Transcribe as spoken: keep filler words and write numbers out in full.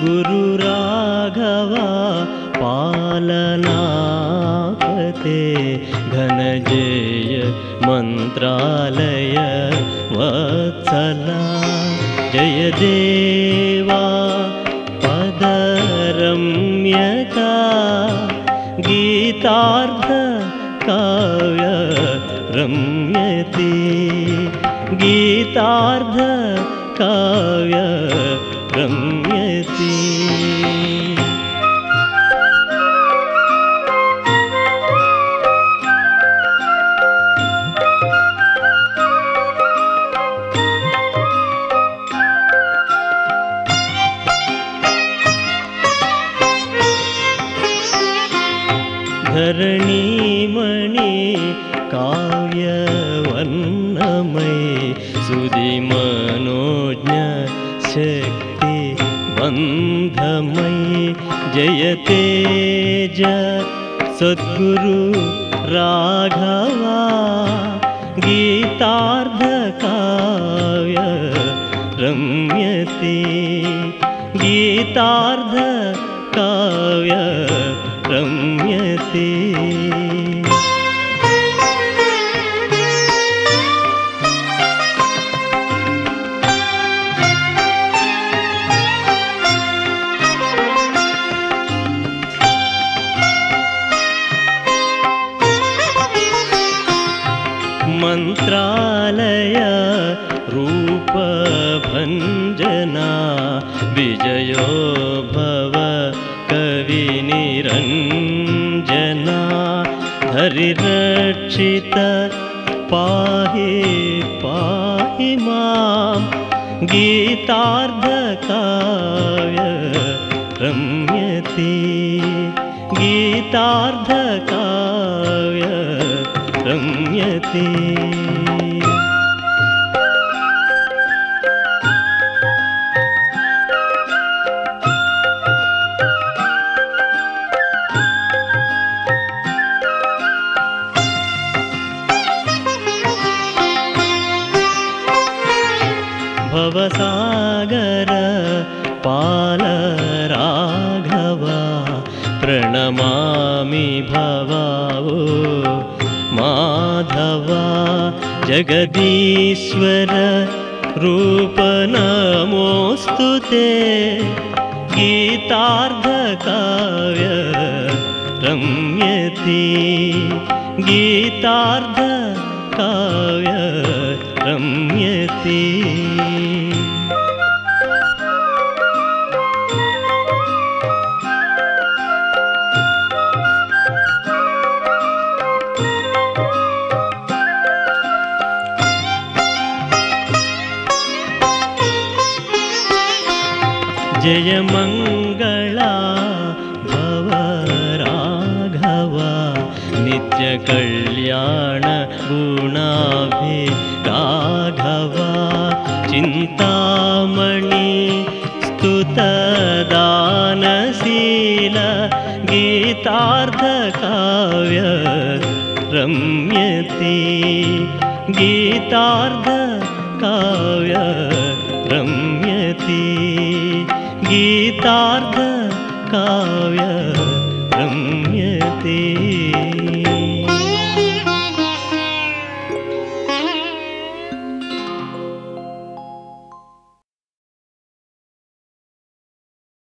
गुरु राघव पालनापते घनजय मंत्रालय वत्सला जय देवा पदरम्यता गीतार्थ काव्य रम्यते गीतार्थ काव्य रम्यते धरणीमणि काव्यवर्णमय सुधिमनोज्ञ शक्ति बन्धमय जयतेज सद्गुरु राघवा गीतार्थ काव्य रम्यते गीतार्थ काव्य रम्यते मंत्रालय रूप भंजना विजयो भव कवि निरंजना हरिरक्षित पाहि पाहि मां गीतार्थ काव्य रम्यते गीतार्थ काव्य रम्यते भवसागर पाल राघव प्रणमामि भवावो माधवा जगदीश्वर रूप नमोस्तुते गीतार्थ काव्य रम्यते गीतार्थ काव्य रम्यते जय मंगला भव राघव नित्य कल्याण गुणाभि राघव चिंतामणि स्तुत दानशील गीतार्थ काव्य रम्यते गीतार्थ काव्य रम्यते गीतार्थ काव्य